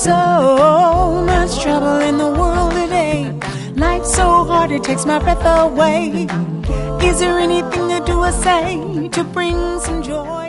So much trouble in the world today. Life's so hard it takes my breath away. Is there anything to do or say to bring some joy?